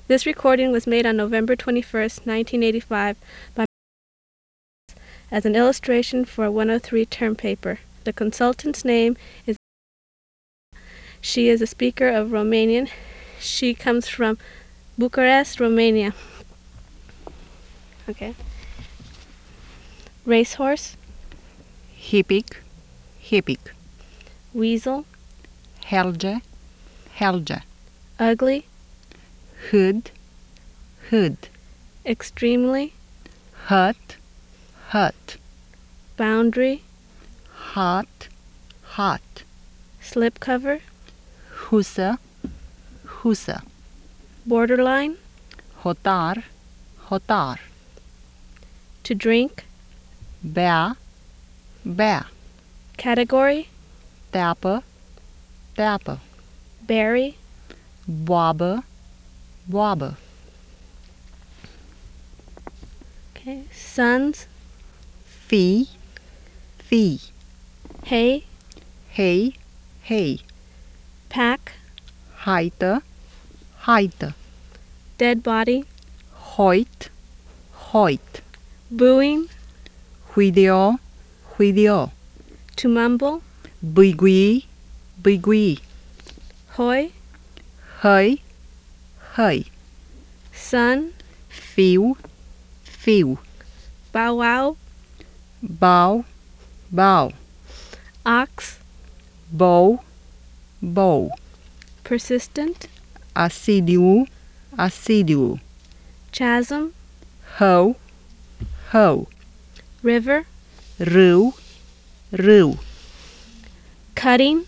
This recording was made on November 21st, 1985 by as an illustration for a 103 term paper. The consultant's name is She is a speaker of Romanian. She comes from Bucharest, Romania. Okay. Racehorse, Hipic, hipic. weasel, Helge, helge. ugly, Hood, hood. extremely, Hut, hut. boundary, Hot, hot. slipcover, Husă, husă. borderline, Hotar, hotar. to drink, Bea, bea. category, Teapă, teapă. berry, Boabă, boabă. okay, sons, Fii, fii. hay, Hei, hei. pack, Haită, haită. dead body, Hoit, hoit. booing, Huideo, huideo. to mumble, Bâigui, bâigui. hoy, Hăi, hăi. son, Fiu, fiu. bow wow, Bau, bau. ox, Bou, bou. persistent, Asidiu, asidiu. chasm, Hău, hău. river, Râu, râu. cutting,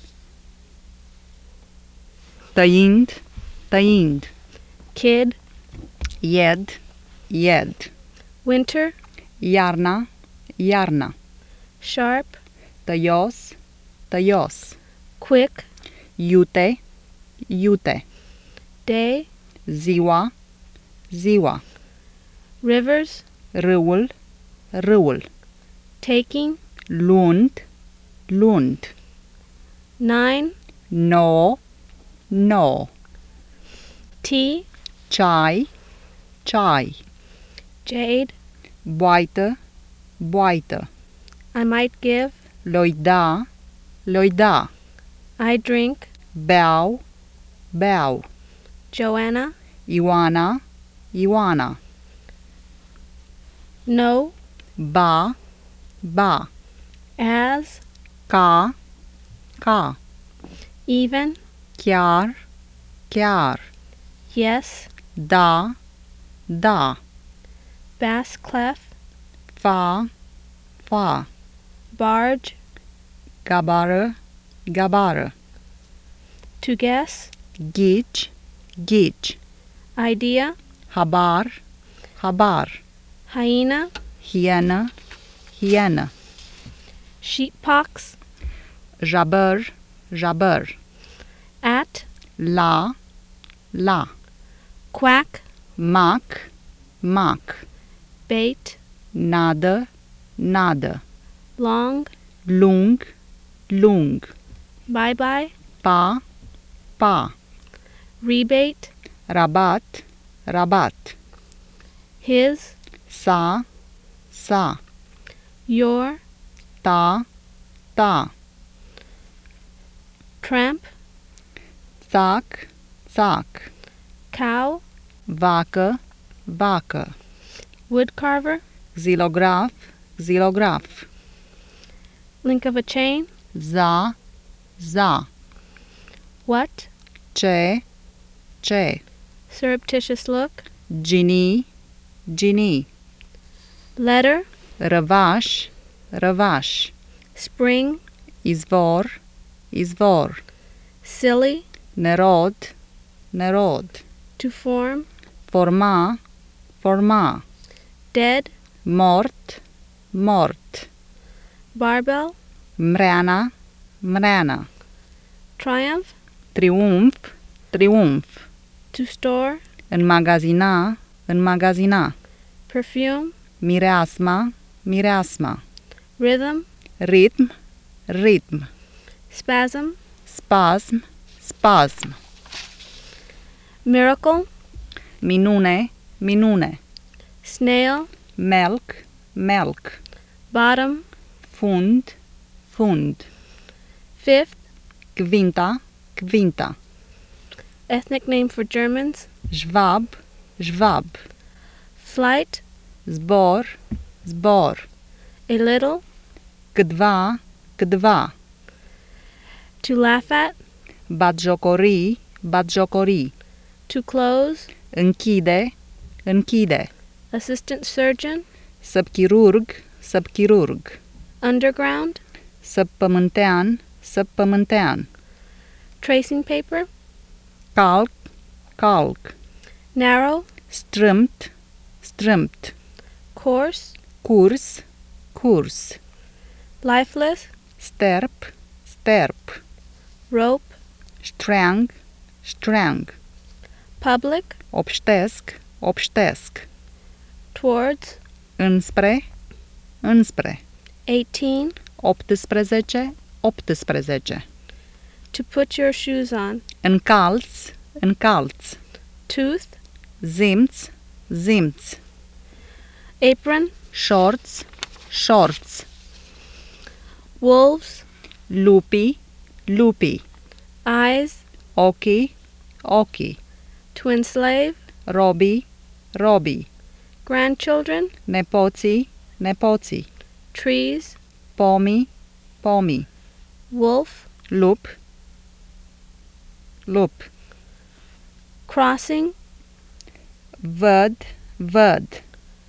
Tăind, tăind. kid, Ied, ied. winter, Iarna, iarna. sharp, Tăios, tăios. quick, Iute, iute. day, Ziua, ziua. rivers, Râul, râul. taking, Lund, lund. 9, No, no. tea, Ceai, ceai. jade, Boaită, boaită. I might give, Loida, loida. I drink, Beau, beau. Joanna, Ioana, Ioana. no, Ba, ba. as, Ca, ca. even, Chiar, chiar. yes, Da, da. bass clef, Fa, fa. barge, Gabară, gabară. to guess, Ghici, ghici. idea, Habar, habar. hyena, Hienă, hienă. sheeppox, Jabăr, jabăr. at, La, la. quack, Mac, mac. bait, Nadă, nadă. long, Lung, lung. bye-bye, Pa, pa. rebate, Rabat, rabat. his, Sa, sa. your, Ta, ta. tramp, Țac, țac. cow, Vacă, vacă. woodcarver, Xilograf, xilograf. link of a chain, Za, za. what, Ce, ce. surreptitious look, Ginii, ginii. letter, Răvaș, răvaș. spring, Izvor, izvor. silly, Nerod, nerod. to form, Forma, forma. dead, Mort, mort. barbell, Mreana, mreana. triumph, Triumf, triumf. to store, Înmagazina, înmagazina. perfume, Mireasma, mireasma. rhythm, Ritm, ritm. spasm, Spasm, spasm. miracle, minune, minune, snail, melc, melc, bottom, fund, fund, fifth, quinta, quinta, ethnic name for Germans, jvab, jvab, flight, zbor, zbor, a little, câtva, câtva, to laugh at, batjocori, batjocori, to close, închide, închide, assistant surgeon, săpchirurg, săpchirurg, underground, săppământean, săppământean, tracing paper, calc, calc, narrow, strâmt, strâmt, coarse, curs, curs, lifeless, sterp, sterp, rope, ștreang, ștreang, public, obștesc, obștesc, towards, înspre, înspre, 18, 18, 18, to put your shoes on, încalți, încalți, tooth, zimți, zimți, apron, shorts, shorts, wolves, lupi, lupi, eyes, ochii, ochii, twin slave, robii, robii, grandchildren, nepoții, nepoții, trees, pomii, pomii, wolf, lup, lup, crossing, văd, văd,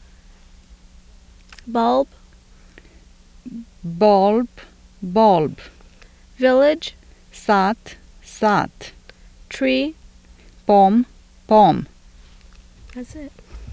bulb, bulb, bulb, village, sat, sat, tree. pom, pom. That's it.